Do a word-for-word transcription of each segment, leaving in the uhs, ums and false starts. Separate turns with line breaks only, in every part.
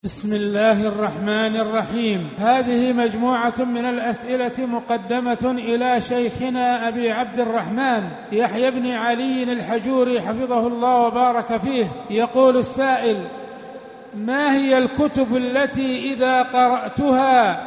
بسم الله الرحمن الرحيم. هذه مجموعة من الأسئلة مقدمة إلى شيخنا أبي عبد الرحمن يحيى بن علي الحجوري حفظه الله وبارك فيه. يقول السائل: ما هي الكتب التي إذا قرأتها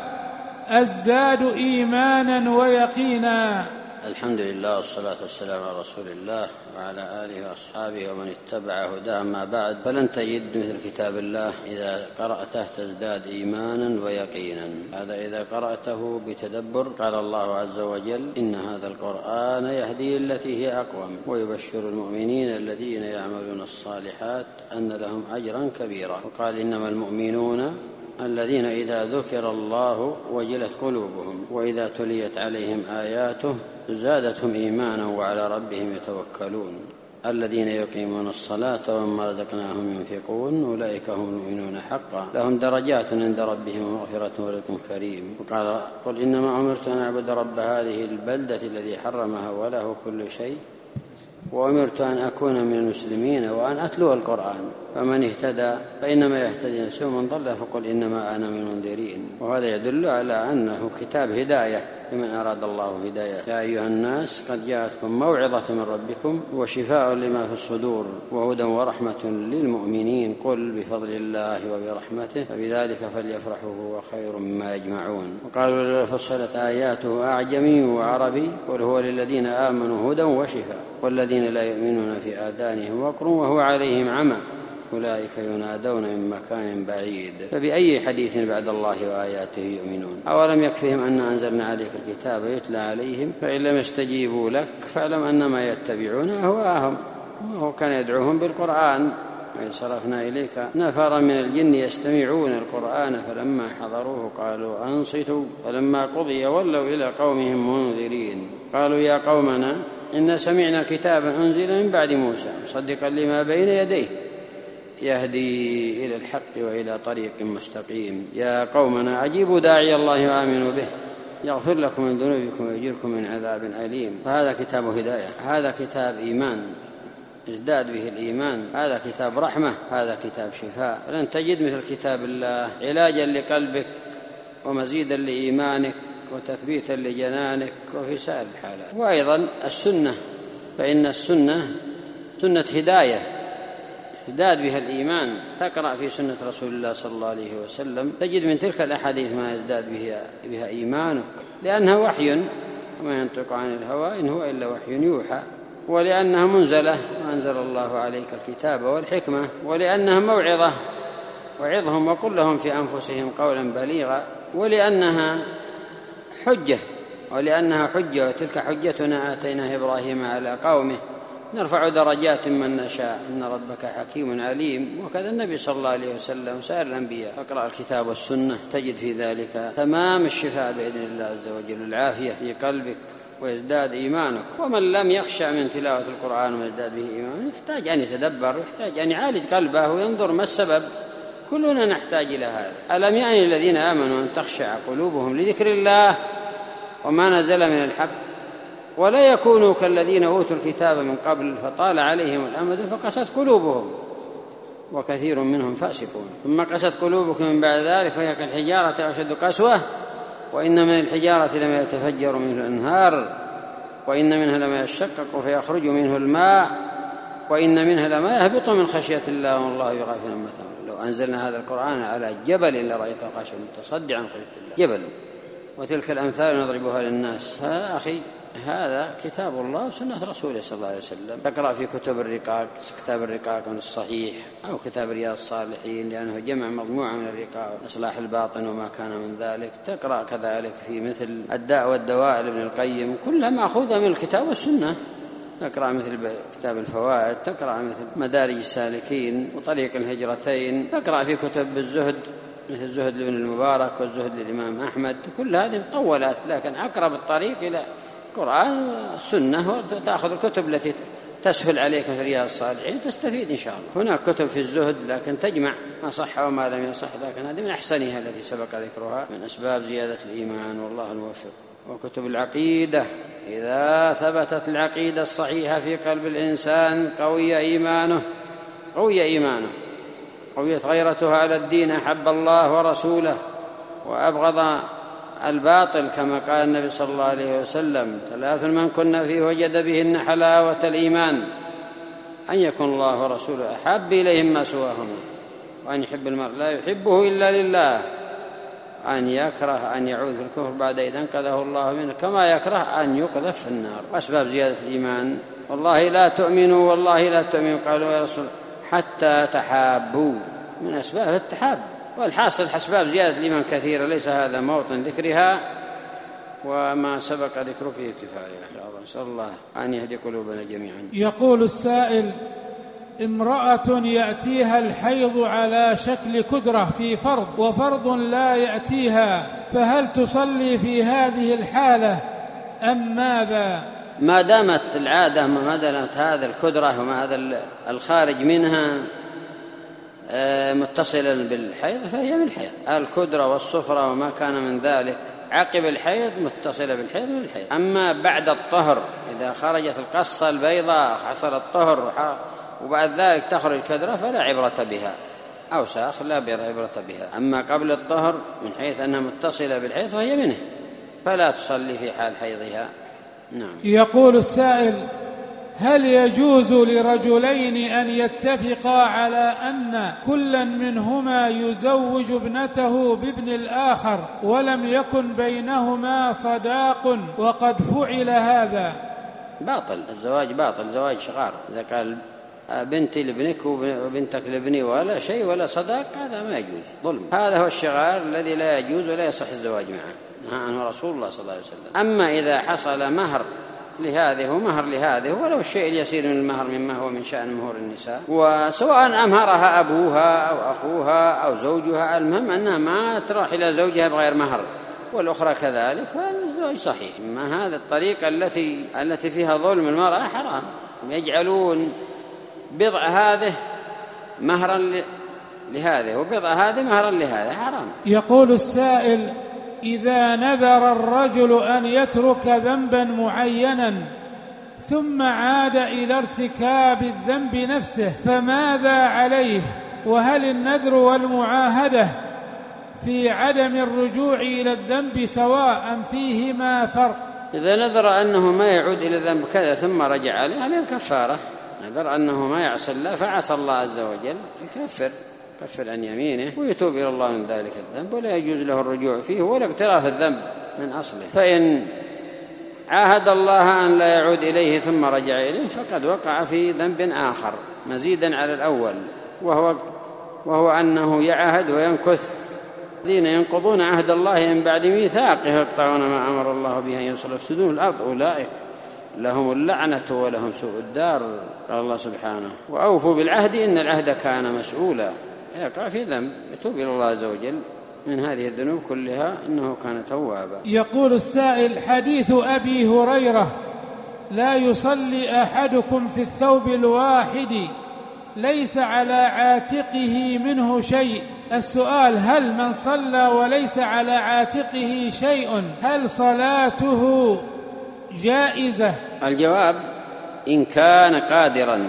أزداد إيمانا ويقينا؟
الحمد لله والصلاة والسلام على رسول الله وعلى آله وأصحابه ومن اتبع هداه. ما بعد، فلن تجد مثل كتاب الله إذا قرأته تزداد إيمانا ويقينا. هذا إذا قرأته بتدبر. قال الله عز وجل: إن هذا القرآن يهدي التي هي أقوم ويبشر المؤمنين الذين يعملون الصالحات أن لهم أجرا كبيرا. وقال: إنما المؤمنون الذين إذا ذكر الله وجلت قلوبهم وإذا تليت عليهم آياته زادتهم إيمانا وعلى ربهم يتوكلون الذين يقيمون الصلاة ومما رزقناهم ينفقون أولئك هم المؤمنون حقا لهم درجات عند ربهم ومغفرة ورزق كريم. وقال: قل إنما أمرت أن أعبد رب هذه البلدة الذي حرمها وله كل شيء وأمرت أن أكون من المسلمين وأن أتلو القرآن فمن اهتدى فإنما يهتدي نفسه ومن ضل فقل إنما أنا من المنذرين. وهذا يدل على أنه كتاب هداية لمن أراد الله هداية. يا أيها الناس قد جاءتكم موعظة من ربكم وشفاء لما في الصدور وهدى ورحمة للمؤمنين قل بفضل الله وبرحمته فبذلك فليفرحوا هو خير مما يجمعون. وقالوا: فصلت آياته أعجمي وعربي قل هو للذين آمنوا هدى وشفاء والذين لا يؤمنون في آذانهم وقر وهو عليهم عمى أولئك ينادون من مكان بعيد. فبأي حديث بعد الله وآياته يؤمنون؟ أولم يكفهم أن أنزلنا عليك الكتاب يتلى عليهم فإن لم يستجيبوا لك فاعلم أنما يتبعون أهواءهم. وهو كان يدعوهم بالقرآن: وإذ صرفنا إليك نفرا من الجن يستمعون القرآن فلما حضروه قالوا أنصتوا فلما قضي ولوا إلى قومهم منذرين قالوا يا قومنا إنا سمعنا كتابا أنزل من بعد موسى مصدقا لما بين يديه يهدي إلى الحق وإلى طريق مستقيم يا قومنا أجيبوا داعي الله وآمنوا به يغفر لكم من ذنوبكم ويجيركم من عذاب أليم. فهذا كتاب هداية، هذا كتاب إيمان ازداد به الإيمان، هذا كتاب رحمة، هذا كتاب شفاء. لن تجد مثل كتاب الله علاجا لقلبك ومزيدا لإيمانك وتثبيتا لجنانك وفي سائر الحالات. وأيضا السنة، فإن السنة سنة هداية ازداد بها الإيمان. تقرأ في سنة رسول الله صلى الله عليه وسلم تجد من تلك الأحاديث ما يزداد بها, بها إيمانك، لأنها وحي وما ينطق عن الهوى إن هو إلا وحي يوحى، ولأنها منزلة وأنزل الله عليك الكتاب والحكمة، ولأنها موعظة وعظهم وقل لهم في أنفسهم قولا بليغا، ولأنها حجة ولأنها حجة وتلك حجتنا آتيناها إبراهيم على قومه نرفع درجات من نشاء إن ربك حكيم عليم. وكذا النبي صلى الله عليه وسلم سائر الأنبياء. اقرأ الكتاب والسنة تجد في ذلك تمام الشفاء بإذن الله عز وجل، العافية في قلبك ويزداد إيمانك. ومن لم يخشى من تلاوة القرآن ويزداد به إيمانه يحتاج أن يتدبر، يحتاج أن يعالج قلبه وينظر ما السبب. كلنا نحتاج إلى هذا. ألم يعني الذين آمنوا أن تخشع قلوبهم لذكر الله وما نزل من الحق ولا يكونوا كالذين أوتوا الكتاب من قبل فطال عليهم الأمد فقست قلوبهم وكثير منهم فاسقون. ثم قست قلوبكم من بعد ذلك فهي كالحجارة أشد قسوة وإن من الحجارة لما يتفجر منه الأنهار وإن منها لما يشقق فيخرج منه الماء وإن منها لما يهبط من خشية الله والله يغفر عما تعملون. لو أنزلنا هذا القرآن على جبل لرأيته خاشعا متصدعا من خشية الله. جبل. وتلك الأمثال نضربها للناس. أخي هذا كتاب الله وسنة رسوله صلى الله عليه وسلم. تقرأ في كتب الرقاق، كتاب الرقاق من الصحيح أو كتاب رياض الصالحين لأنه جمع مجموعة من الرقاق، إصلاح الباطن وما كان من ذلك. تقرأ كذلك في مثل الداء والدواء لابن القيم، كلها مأخوذة من الكتاب والسنة. تقرأ مثل كتاب الفوائد، تقرأ مثل مدارج السالكين وطريق الهجرتين، تقرأ في كتب الزهد مثل الزهد لابن المبارك والزهد للإمام أحمد. كل هذه مطولات، لكن أقرب الطريق إلى القرآن والسنة. وتأخذ الكتب التي تسهل عليك مثل رياض الصالحين تستفيد إن شاء الله. هناك كتب في الزهد لكن تجمع ما صح وما لم يصح، لكن هذه من أحسنها التي سبق ذكرها من أسباب زيادة الإيمان والله الموفق. وكتب العقيدة إذا ثبتت العقيدة الصحيحة في قلب الإنسان قوي إيمانه قوي إيمانه قويت غيرته على الدين أحب الله ورسوله وأبغض الباطل، كما قال النبي صلى الله عليه وسلم: ثلاث من كن فيه وجد بهن حلاوة الإيمان: أن يكون الله ورسوله أحب إليهم ما سواهما، وأن يحب المرء لا يحبه إلا لله، أن يكره أن يعود في الكفر بعد إذا انقذه الله منه، كما يكره أن يقذف في النار. وأسباب زيادة الإيمان: والله لا تؤمنوا والله لا تؤمنوا، قالوا يا رسول حتى تحابوا، من أسباب التحاب. والحاصل أسباب زيادة الإيمان كثيرة، ليس هذا موطن ذكرها، وما سبق ذكره فيه كفاية. نسأل الله أن يهدي قلوبنا جميعا.
يقول السائل: امرأة يأتيها الحيض على شكل كدرة في فرض وفرض لا يأتيها، فهل تصلي في هذه الحالة أم ماذا؟
ما دامت العادة ما دامت هذا الكدرة وما هذا الخارج منها متصلا بالحيض فهي من الحيض. الكدرة والصفرة وما كان من ذلك عقب الحيض متصلة بالحيض من الحيض. أما بعد الطهر إذا خرجت القصة البيضاء حصل الطهر وبعد ذلك تخرج كدرة فلا عبرة بها، أو ساخ لا عبرة بها. أما قبل الطهر من حيث أنها متصلة بالحيض فهي منه، فلا تصلي في حال حيضها. نعم.
يقول السائل: هل يجوز لرجلين أن يتفقا على أن كلا منهما يزوج ابنته بابن الآخر ولم يكن بينهما صداق وقد فعل هذا؟
باطل، الزواج باطل، زواج شغار. إذا قال بنتي لابنك وبنتك لابني ولا شيء ولا صداق هذا ما يجوز، ظلم. هذا هو الشغار الذي لا يجوز ولا يصح الزواج معه، نهى عنه رسول الله صلى الله عليه وسلم. أما إذا حصل مهر لهذه ومهر لهذه ولو الشيء اليسير من المهر مما هو من شأن مهور النساء، وسواء أمهرها أبوها أو أخوها أو زوجها، المهم أنها ما تروح إلى زوجها بغير مهر والأخرى كذلك، فالزواج صحيح. ما هذا الطريقة التي التي فيها ظلم المرأة حرام، يجعلون بضع هذه مهرا لهذه وبضع هذه مهرا لهذا، حرام.
يقول السائل: إذا نذر الرجل أن يترك ذنبا معينا ثم عاد إلى ارتكاب الذنب نفسه فماذا عليه؟ وهل النذر والمعاهدة في عدم الرجوع إلى الذنب سواء فيهما فرق؟
إذا نذر أنه ما يعود إلى الذنب كذا ثم رجع عليه عليه الكفارة. نذر أنه ما يعصي الله فعصى الله عز وجل يكفر كفر عن يمينه ويتوب إلى الله من ذلك الذنب، ولا يجوز له الرجوع فيه ولا اقتراف الذنب من أصله. فإن عاهد الله أن لا يعود إليه ثم رجع إليه فقد وقع في ذنب آخر مزيدا على الأول، وهو, وهو أنه يعهد وينكث. الذين ينقضون عهد الله من بعد ميثاقه يقطعون ما أمر الله به أن يوصل يفسدون الأرض أولئك لهم اللعنة ولهم سوء الدار. قال الله سبحانه: وأوفوا بالعهد إن العهد كان مسؤولا. يقع في ذنب يتوب إلى الله عز وجل من هذه الذنوب كلها إنه كان توابا.
يقول السائل: حديث أبي هريرة لا يصلي أحدكم في الثوب الواحد ليس على عاتقه منه شيء. السؤال: هل من صلى وليس على عاتقه شيء هل صلاته جائزة؟
الجواب: إن كان قادرا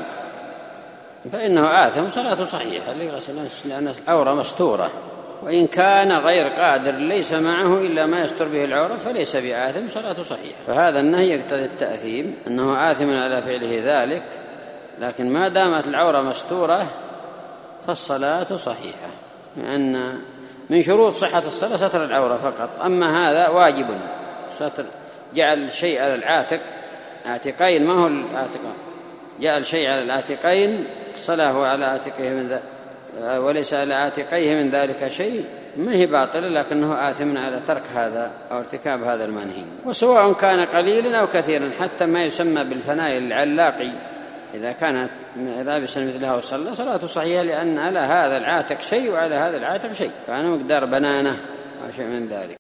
فإنه آثم صلاته صحيحة لأن العورة مستورة، وإن كان غير قادر ليس معه إلا ما يستر به العورة فليس بآثم صلاته صحيحة. فهذا النهي يقتضي التأثيم أنه آثم على فعله ذلك، لكن ما دامت العورة مستورة فالصلاة صحيحة، لأن من شروط صحة الصلاة ستر العورة فقط. أما هذا واجب ستر، جعل شيء على العاتق عاتقين، ما هو العاتق، جعل شيء على العاتقين الصلاة على عاتقه من ذلك وليس على عاتقيه من ذلك شيء، ما هي باطلة لكنه آثم على ترك هذا أو ارتكاب هذا المنهي. وسواء كان قليلا أو كثيرا حتى ما يسمى بالفناء العلاقي إذا كانت لابسا مثلها وصلى صلاته صحيحة، لأن على هذا العاتق شيء وعلى هذا العاتق شيء، كان مقدار بنانة أو شيء من ذلك.